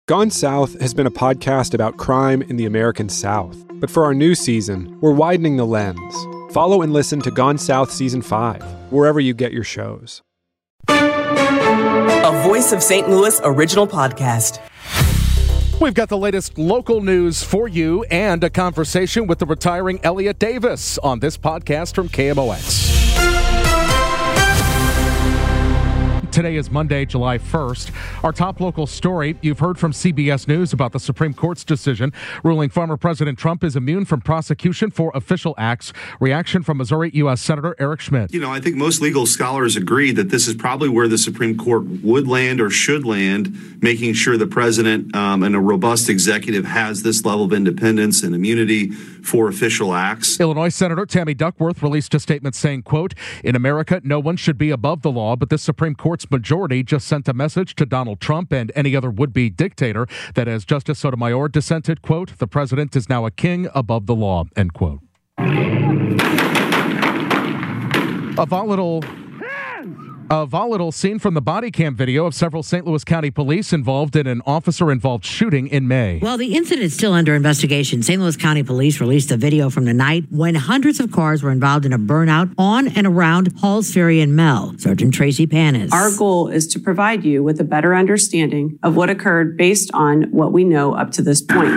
Gone South has been a podcast about crime in the American South. But for our new season, we're widening the lens. Follow and listen to Gone South Season 5, wherever you get your shows. A Voice of St. Louis original podcast. We've got the latest local news for you and a conversation with the retiring Elliot Davis on this podcast from KMOX. Today is Monday, July 1st. Our top local story, you've heard from CBS News about the Supreme Court's decision ruling former President Trump is immune from prosecution for official acts. Reaction from Missouri U.S. Senator Eric Schmitt. I think most legal scholars agree that this is probably where the Supreme Court would land or should land, making sure the president and a robust executive has this level of independence and immunity for official acts. Illinois Senator Tammy Duckworth released a statement saying, quote, "In America, no one should be above the law, but this Supreme Court's majority just sent a message to Donald Trump and any other would-be dictator that, as Justice Sotomayor dissented, quote, the president is now a king above the law," end quote. A volatile scene from the body cam video of several St. Louis County police involved in an officer-involved shooting in May. Well, the incident is still under investigation. St. Louis County Police released a video from the night when hundreds of cars were involved in a burnout on and around Halls Ferry and Mel. Sergeant Tracy Panis. Our goal is to provide you with a better understanding of what occurred based on what we know up to this point.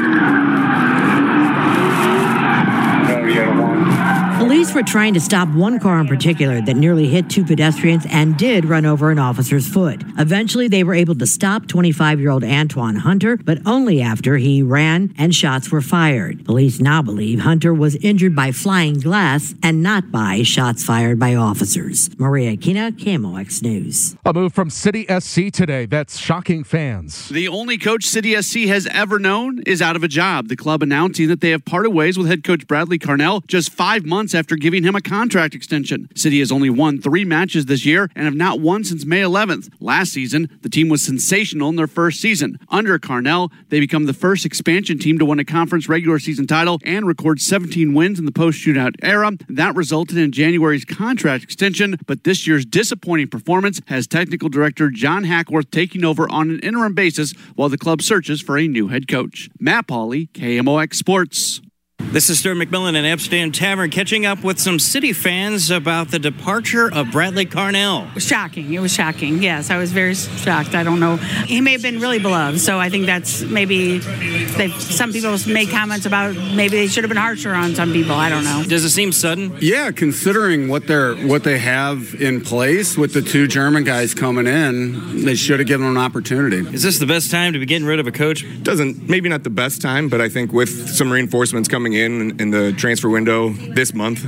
Police were trying to stop one car in particular that nearly hit two pedestrians and did run over an officer's foot. Eventually, they were able to stop 25-year-old Antoine Hunter, but only after he ran and shots were fired. Police now believe Hunter was injured by flying glass and not by shots fired by officers. Maria Aquina, KMOX News. A move from City SC today that's shocking fans. The only coach City SC has ever known is out of a job. The club announcing that they have parted ways with head coach Bradley Carnell just 5 months after giving him a contract extension. City has only won 3 matches this year and have not won since May 11th. Last season, the team was sensational in their first season. Under Carnell, they become the first expansion team to win a conference regular season title and record 17 wins in the post-shootout era. That resulted in January's contract extension, but this year's disappointing performance has technical director John Hackworth taking over on an interim basis while the club searches for a new head coach. Matt Pauley, KMOX Sports. This is Stuart McMillan in Amsterdam Tavern, catching up with some City fans about the departure of Bradley Carnell. It was shocking. It was shocking. Yes, I was very shocked. I don't know. He may have been really beloved, so I think that's maybe some people made comments about maybe they should have been harsher on some people. I don't know. Does it seem sudden? Yeah, considering what they have in place with the 2 German guys coming in, they should have given them an opportunity. Is this the best time to be getting rid of a coach? Maybe not the best time, but I think with some reinforcements coming in the transfer window this month,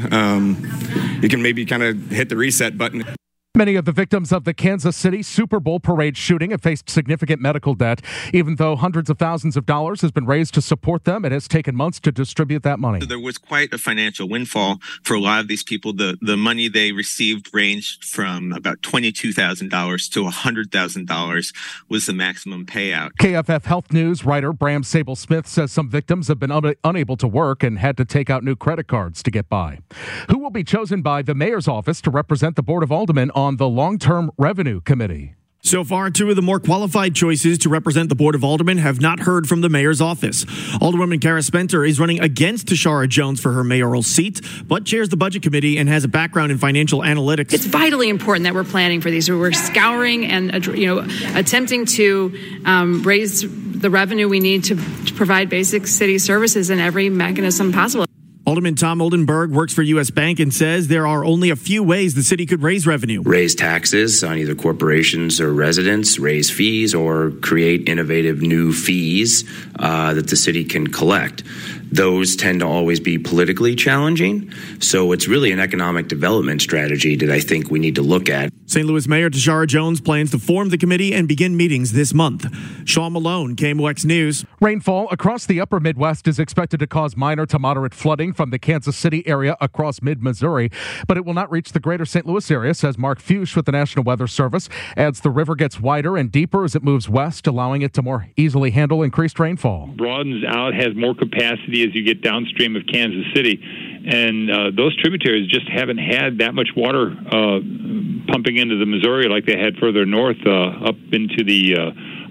you can maybe kind of hit the reset button. Many of the victims of the Kansas City Super Bowl parade shooting have faced significant medical debt. Even though hundreds of thousands of dollars has been raised to support them, it has taken months to distribute that money. There was quite a financial windfall for a lot of these people. The money they received ranged from about $22,000 to $100,000 was the maximum payout. KFF Health News writer Bram Sable-Smith says some victims have been unable to work and had to take out new credit cards to get by. Who will be chosen by the mayor's office to represent the Board of Aldermen on the Long-Term Revenue Committee? So far, 2 of the more qualified choices to represent the Board of Aldermen have not heard from the mayor's office. Alderwoman Kara Spencer is running against Tashara Jones for her mayoral seat, but chairs the Budget Committee and has a background in financial analytics. It's vitally important that we're planning for these. We're scouring and attempting to raise the revenue we need to provide basic city services in every mechanism possible. Alderman Tom Oldenburg works for U.S. Bank and says there are only a few ways the city could raise revenue. Raise taxes on either corporations or residents, raise fees, or create innovative new fees that the city can collect. Those tend to always be politically challenging, so it's really an economic development strategy that I think we need to look at. St. Louis Mayor Tashara Jones plans to form the committee and begin meetings this month. Sean Malone, KMOX News. Rainfall across the upper Midwest is expected to cause minor to moderate flooding from the Kansas City area across mid-Missouri, but it will not reach the greater St. Louis area, says Mark Fuchs with the National Weather Service. Adds the river gets wider and deeper as it moves west, allowing it to more easily handle increased rainfall. Broadens out, has more capacity as you get downstream of Kansas City, and those tributaries just haven't had that much water pumping into the Missouri like they had further north, up into the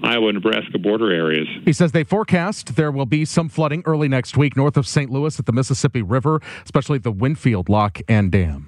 Iowa-Nebraska border areas. He says they forecast there will be some flooding early next week north of St. Louis at the Mississippi River, especially the Winfield Lock and Dam.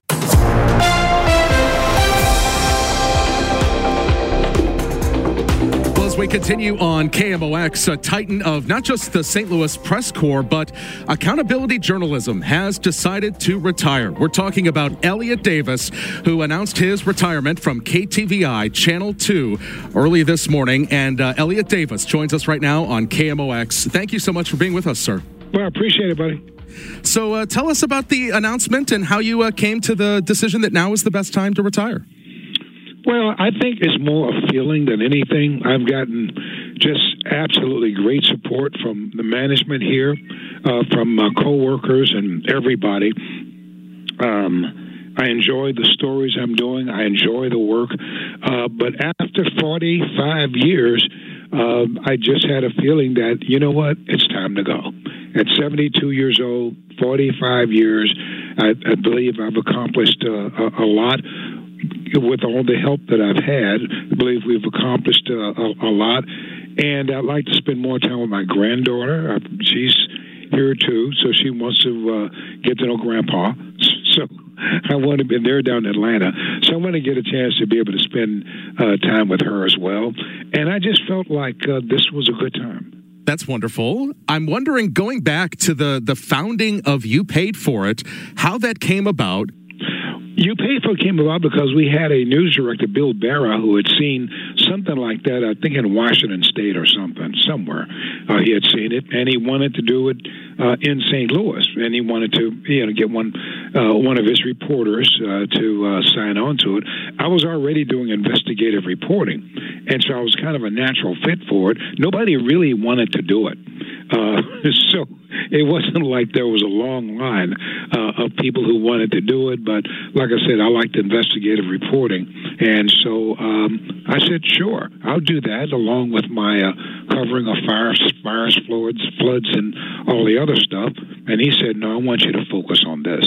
As we continue on KMOX, a titan of not just the St. Louis Press Corps, but accountability journalism has decided to retire. We're talking about Elliot Davis, who announced his retirement from KTVI Channel 2 early this morning. And Elliot Davis joins us right now on KMOX. Thank you so much for being with us, sir. Well, I appreciate it, buddy. So tell us about the announcement and how you came to the decision that now is the best time to retire. Well, I think it's more a feeling than anything. I've gotten just absolutely great support from the management here, from coworkers and everybody. I enjoy the stories I'm doing. I enjoy the work. But after 45 years, I just had a feeling that, you know what, it's time to go. At 72 years old, 45 years, I believe I've accomplished a lot. With all the help that I've had, I believe we've accomplished a lot. And I'd like to spend more time with my granddaughter. She's here too, so she wants to get to know Grandpa. So I want to be there down in Atlanta. So I want to get a chance to be able to spend time with her as well. And I just felt like this was a good time. That's wonderful. I'm wondering, going back to the founding of You Paid For It, how that came about. You Paid For It came about because we had a news director, Bill Barra, who had seen something like that, I think in Washington State or somewhere. He had seen it, and he wanted to do it in St. Louis, and he wanted to get one of his reporters to sign on to it. I was already doing investigative reporting, and so I was kind of a natural fit for it. Nobody really wanted to do it. So it wasn't like there was a long line of people who wanted to do it, but like I said, I liked investigative reporting, and so I said, sure, I'll do that along with my covering of fires, floods, and all the other stuff. And he said, no, I want you to focus on this.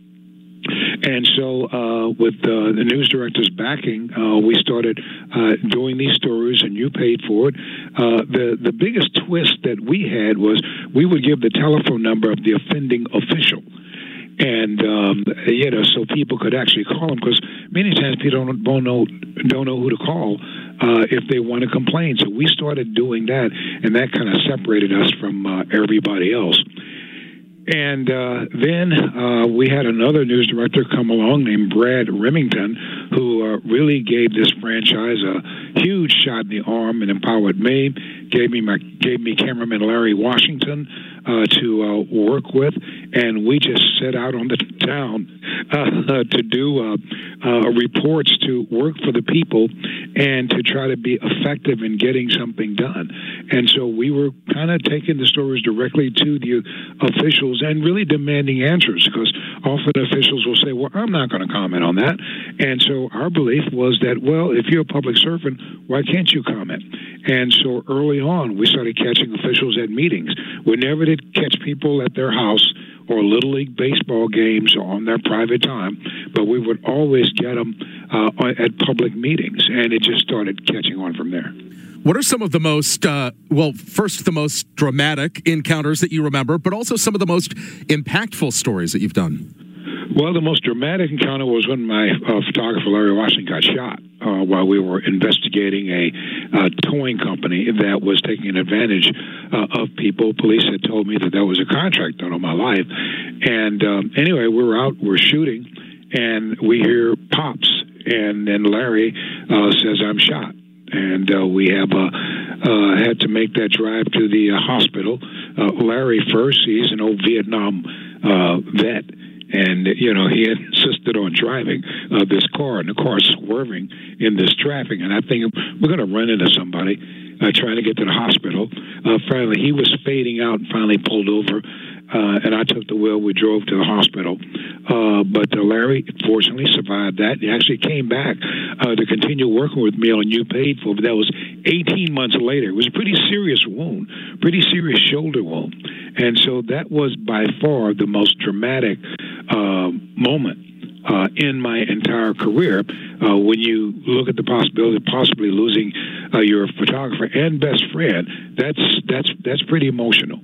And so with the news director's backing, we started doing these stories, and You Paid For It. The biggest twist that we had was we would give the telephone number of the offending official. And, so people could actually call them, because many times people don't know who to call if they want to complain. So we started doing that, and that kind of separated us from everybody else. And then we had another news director come along named Brad Remington, who really gave this franchise a huge shot in the arm and empowered me. Gave me cameraman Larry Washington to work with, and we just set out on the town to do reports, to work for the people, and to try to be effective in getting something done. And so we were kind of taking the stories directly to the officials and really demanding answers, because often officials will say, well, I'm not going to comment on that. And so our belief was that, well, if you're a public servant, why can't you comment? And so early on, we started catching officials at meetings. We never did catch people at their house or Little League baseball games or on their private time, but we would always get them at public meetings, and it just started catching on from there. What are some of the most, first, the most dramatic encounters that you remember, but also some of the most impactful stories that you've done? Well, the most dramatic encounter was when my photographer, Larry Washington, got shot while we were investigating a towing company that was taking advantage of people. Police had told me that was a contract done on my life. And anyway, we're shooting, and we hear pops, and then Larry says, I'm shot. And we have had to make that drive to the hospital. Larry first, he's an old Vietnam vet. And, he insisted on driving this car, and the car swerving in this traffic. And I think we're going to run into somebody trying to get to the hospital. Finally, he was fading out and finally pulled over. And I took the wheel. We drove to the hospital. But Larry, fortunately, survived that. He actually came back to continue working with me on You Paid For It. But that was 18 months later. It was a pretty serious wound, pretty serious shoulder wound. And so that was by far the most dramatic moment in my entire career. When you look at the possibility of possibly losing your photographer and best friend, that's pretty emotional.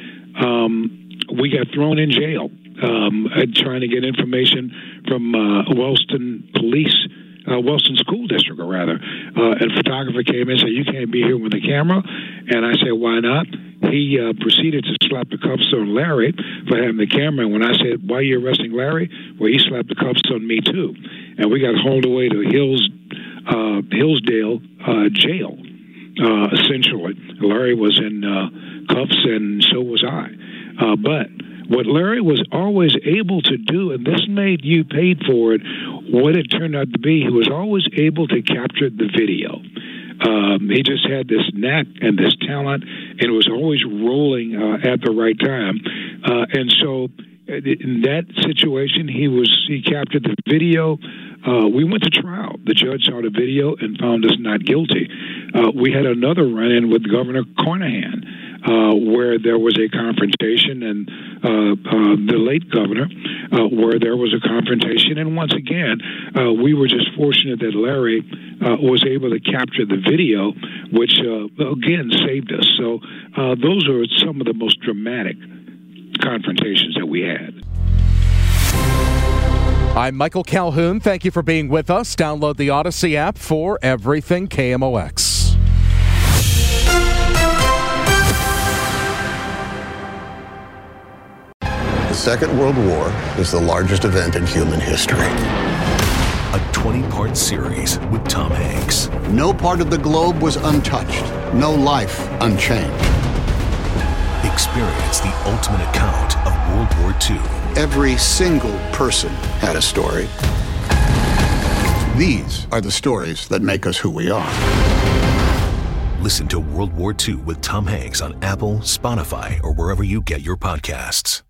We got thrown in jail trying to get information from Wellston School District, and photographer came in and said, "You can't be here with the camera." And I said, "Why not?" He proceeded to slap the cuffs on Larry for having the camera. And when I said, "Why are you arresting Larry?" Well, he slapped the cuffs on me too. And we got hauled away to Hillsdale jail, essentially. Larry was in cuffs and so was I. But what Larry was always able to do, and this made you paid for it, what it turned out to be, he was always able to capture the video. He just had this knack and this talent, and it was always rolling at the right time. And so in that situation, he captured the video. We went to trial. The judge saw the video and found us not guilty. We had another run-in with Governor Carnahan, where there was a confrontation, and the late governor, where there was a confrontation. And once again, we were just fortunate that Larry was able to capture the video, which, again, saved us. So those are some of the most dramatic confrontations that we had. I'm Michael Calhoun. Thank you for being with us. Download the Odyssey app for everything KMOX. The Second World War is the largest event in human history. A 20-part series with Tom Hanks. No part of the globe was untouched. No life unchanged. Experience the ultimate account of World War II. Every single person had a story. These are the stories that make us who we are. Listen to World War II with Tom Hanks on Apple, Spotify, or wherever you get your podcasts.